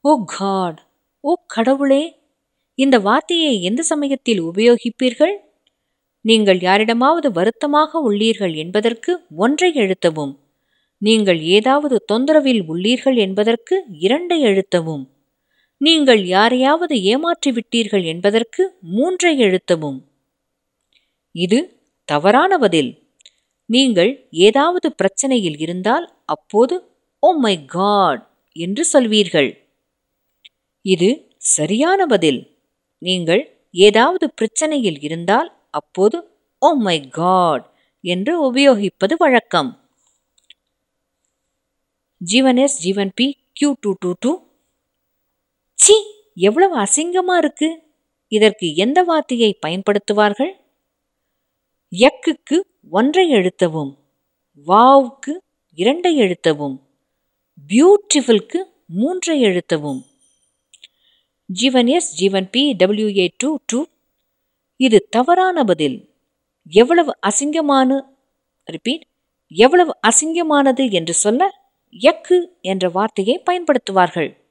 ஓ God, ஓ கடவுளே, இந்த வார்த்தையை எந்த சமயத்தில் உபயோகிப்பீர்கள்? நீங்கள் யாரிடமாவது வருத்தமாக உள்ளீர்கள் என்பதற்கு 1 எழுத்தவும். நீங்கள் ஏதாவது தொந்தரவில் உள்ளீர்கள் என்பதற்கு 2 எழுத்தவும். நீங்கள் யாரையாவது ஏமாற்றிவிட்டீர்கள் என்பதற்கு 3 எழுத்தவும். இது தவறான பதில். நீங்கள் ஏதாவது பிரச்சனையில் இருந்தால் அப்போது ஓ மை காட் என்று சொல்வீர்கள். இது சரியான பதில். நீங்கள் ஏதாவது பிரச்சனையில் இருந்தால் அப்போது ஓ மை காட் என்று உபயோகிப்பது வழக்கம். Jeevan S Jeevan P Q222. சி, எவ்வளவு அசிங்கமா இருக்கு. இதற்கு எந்த வார்த்தையை பயன்படுத்துவார்கள்? யக்குக்கு 1 எழுத்தவும், வாவுக்கு 2 எழுத்தவும், பியூட்டிஃபுல்க்கு 3 எழுத்தவும். Jeevan S Jeevan P WA22. இது தவறான பதில். எவ்வளவு அசிங்கமானது என்று சொல்ல யக்கு என்ற வார்த்தையை பயன்படுத்துவார்கள்.